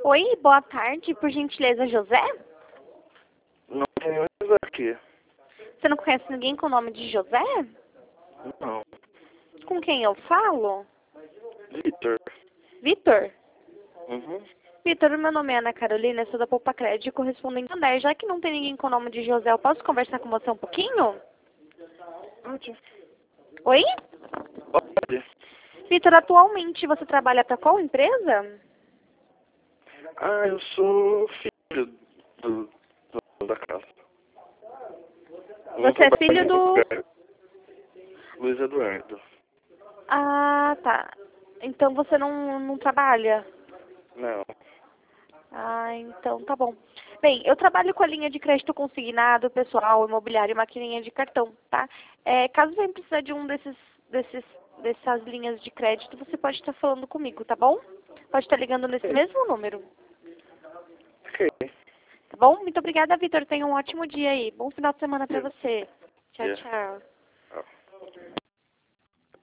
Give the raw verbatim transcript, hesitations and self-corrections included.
Oi, boa tarde, por gentileza, José? Não tem nenhum aqui. Você não conhece ninguém com o nome de José? Não. Com quem eu falo? Vitor. Vitor? Uhum. Vitor, meu nome é Ana Carolina, eu sou da Poupa Crédito, correspondente André. Já que não tem ninguém com o nome de José, eu posso conversar com você um pouquinho? Pode. Oi? Pode. Vitor, atualmente você trabalha para qual empresa? Ah, eu sou filho do, do da casa. Eu não Você é trabalho filho em do... lugar. Luiz Eduardo. Ah, tá. Então você não, não trabalha? Não. Ah, então tá bom. Bem, eu trabalho com a linha de crédito consignado, pessoal, imobiliário e maquininha de cartão, tá? É, caso você precisar de um desses, desses, dessas linhas de crédito, você pode estar falando comigo, tá bom? Pode estar ligando nesse Ok. mesmo número, Ok. tá bom? Muito obrigada, Vitor. Tenha um ótimo dia aí. Bom final de semana pra Yeah. você. Tchau, Yeah. tchau. Oh.